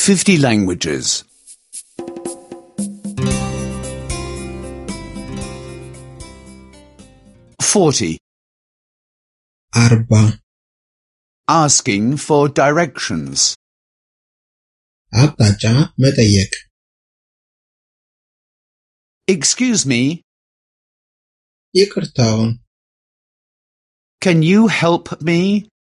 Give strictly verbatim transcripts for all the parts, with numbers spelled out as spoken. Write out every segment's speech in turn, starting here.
fifty languages. forty. Arba. Asking for directions. አቅጣጫ መጠየቅ. Excuse me, ይቅርታውን. can you help me?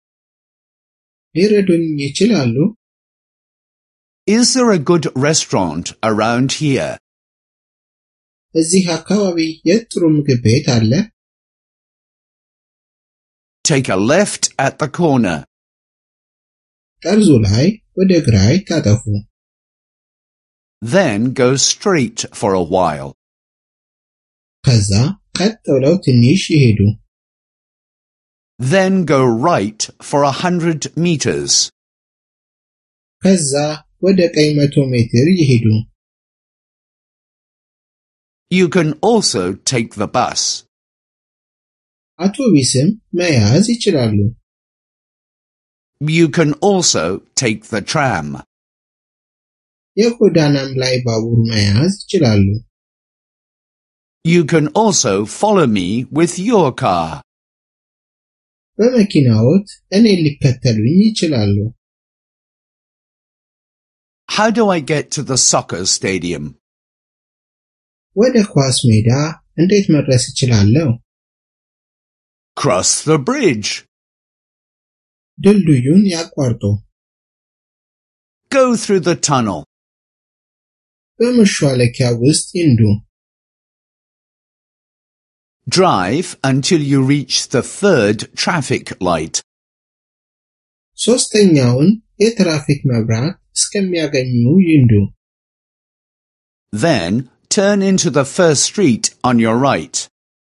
ሊረዱኝ ይችላሉ? Is there a good restaurant around here? እዚህ አካባቢ የጥሩ ምግብ ቤት አለ? Take a left at the corner. ጠርዙ ላይ ወደ ግራ ይታጠፉ. Then go straight for a while. ከዛ ቀጥ ብለው ትንሽ ይሄዱ. Then go right for a hundred meters. ከዛ ወደ ቀኝ መቶ ሜትር ይሄዱ. You can also take the bus. አውቶቡስም መያዝ ይችላሉ. You can also take the tram. የጎዳናም ላይ ባቡር መያዝ ይችላሉ. You can also follow me with your car. በመኪናዎት እኔን ሊከተሉኝ ይችላሉ. How do I get to the soccer stadium? ወደ ኳስ ሜዳ እንዴት መድረስ እችላለሁ? Cross the bridge. ድልድዩን ያቋርጡ. Go through the tunnel. በመሿለኪያ ውስጥ ይንዱ. Drive until you reach the third traffic light. ሶስተኛውን የትራፊክ መብራት እስከሚያገኙ ይንዱ. Then turn into the first street on your right.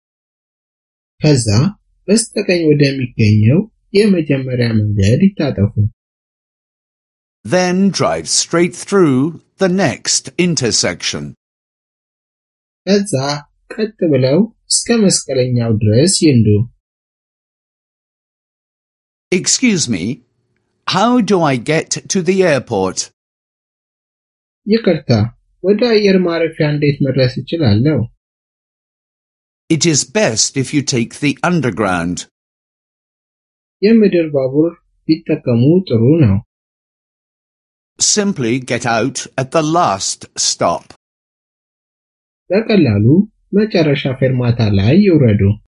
ከዛ በስተቀኝ ወደሚገኘው የመጀመሪያ መንገድ ይታጠፉ. Then drive straight through the next intersection. ከዛ ቀጥ ብለው እስከ መስቀለኛው ድረስ ይንዱ. Excuse me, how do I get to the airport? ይቅርታ, ወደ አየር ማረፊያ እንዴት መድረስ እችላለሁ? It is best if you take the underground. የምድር ባቡር ቢጠቀሙ ጥሩ ነው. Simply get out at the last stop. በቀላሉ መጨረሻ ፌርማታ ላይ ይውረዱ.